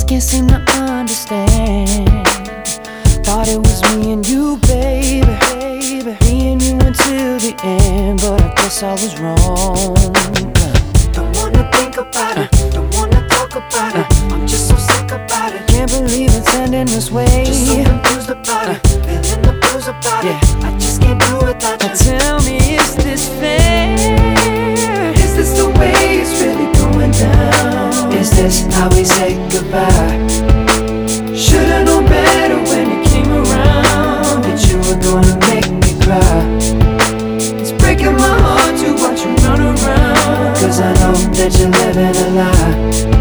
can't seem to understand. Thought it was me and you, baby, me and you until the end, but I guess I was wrong. Don't wanna think about it, don't wanna talk about it. I'm just so sick about it. Can't believe it's ending this way. Just so confused about it, feeling the blues about it. I just can't do without you. Now tell me, is this fair? Is this the way it's really going down? Is this how we say goodbye? Should've known better when you came around that you were gonna make me cry. It's breaking my heart to watch you run around, 'cause I know that you're living a lie.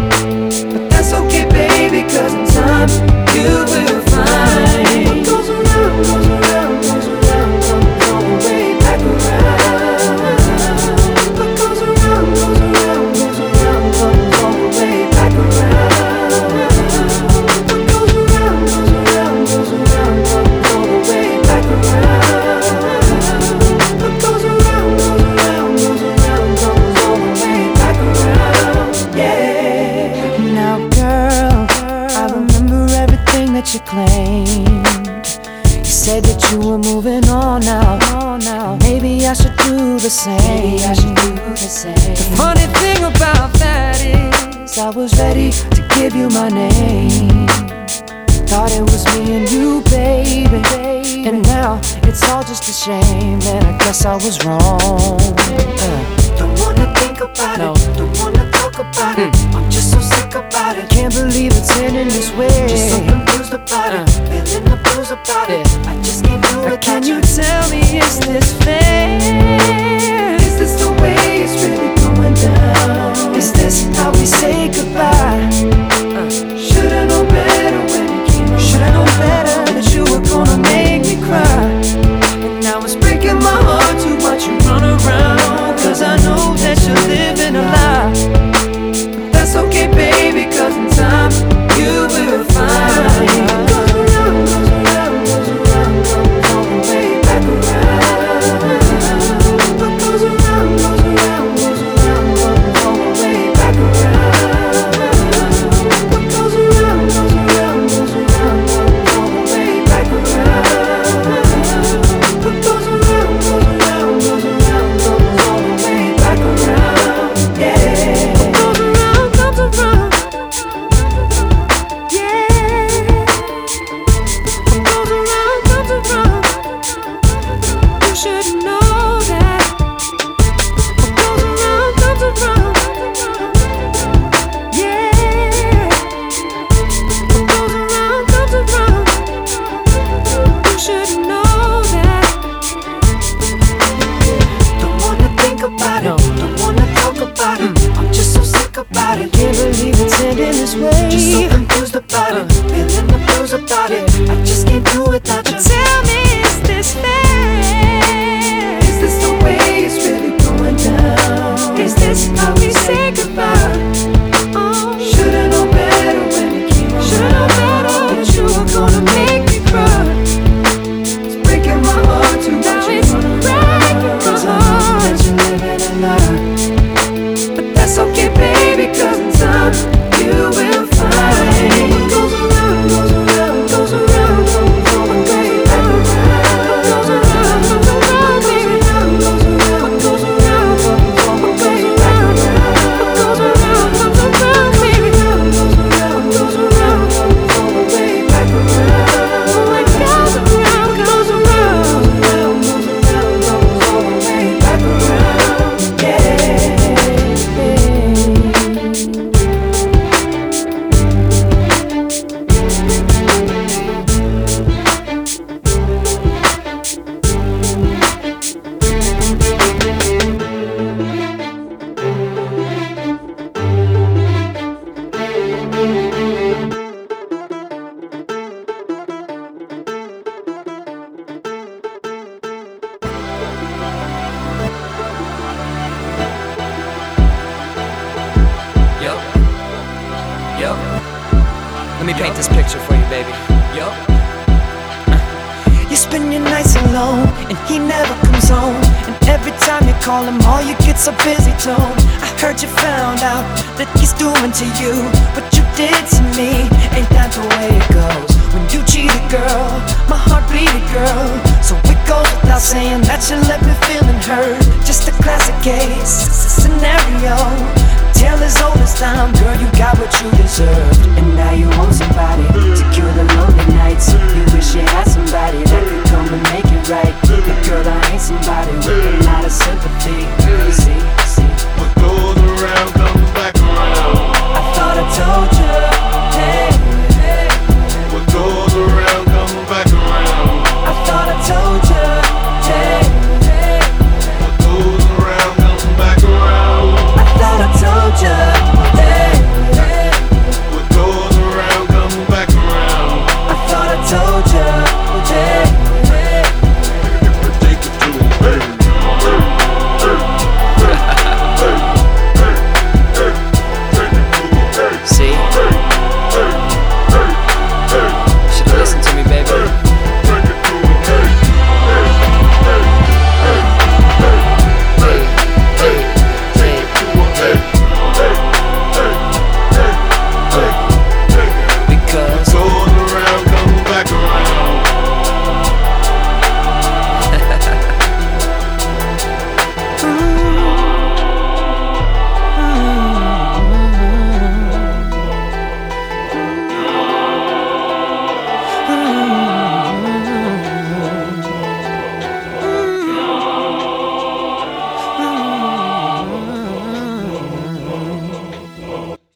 But that's okay, baby, 'cause in time you will find what goes around, goes around, goes around, comes all the way back around. What goes around, goes around, goes around, comes all the way back around. What goes around, goes around, goes around, comes all the way back around. What goes around, goes around, goes around, comes all the way back around. Yeah. Now, girl, I remember everything that you claimed. You said that you were moving on now. Maybe I should do the same. The funny thing about that is I was ready to give you my name. Thought it was me and you, baby, and now it's all just a shame. And I guess I was wrong. Don't wanna think about it, don't wanna talk about it. I'm just so sick about it. Can't believe it's ending this way. Just so confused about it, feeling the blues about it. I just can't do it. Can you tell me, is this fair? Is this the way it's really going down? Is this how we say goodbye? Should've known better when you came around. Should've known better that you were gonna make me cry. And now it's breaking my heart to watch you run around, 'cause I know that you're living a lie. But that's okay, baby, 'cause in time you will find What goes around, goes around, goes around, comes all the way back around. What goes around, goes around, goes around, comes all the way back around. What goes around, goes around, goes around, comes all the way back around. What goes around, goes around, goes around, comes all the way back around. Yeah. What goes around, comes around. Yeah. What goes around, comes around. You should know that. What goes around, comes around. Yeah. What goes around, comes around. You should know that. Don't wanna think about it, don't wanna talk about it. I'm just so sick about it. Can't believe it's ending this Just so way. confused about it, feeling the blues about it. I just can't do without you. Tell me, is this fair? Is this the way it's really going down? Is this how we say goodbye? Oh, Should've known better when you came around. should've known better that you were gonna make me cry. It's breaking my heart to Now watch you it's run breaking around, my 'cause I know heart. that you're living a lie. But that's okay, baby, 'cause in time you will find What goes around, goes around, goes around, comes all the way back around. what goes around, comes around, baby. Goes around, What goes around, comes all the way back around. what goes around, comes around, baby. Goes around, goes around, comes all the way back around. What goes around, comes around. Goes around, comes all the way back around. Yeah. Yo, let me paint this picture for you, baby. Yo, You spend your nights alone, and he never comes home. And every time you call him, all you get's a busy tone. I heard you found out that he's doing to you what you did to me, girl. So it goes without saying that you left me feeling hurt. Just a classic case, scenario. Tale as old as time, girl, you got what you deserve.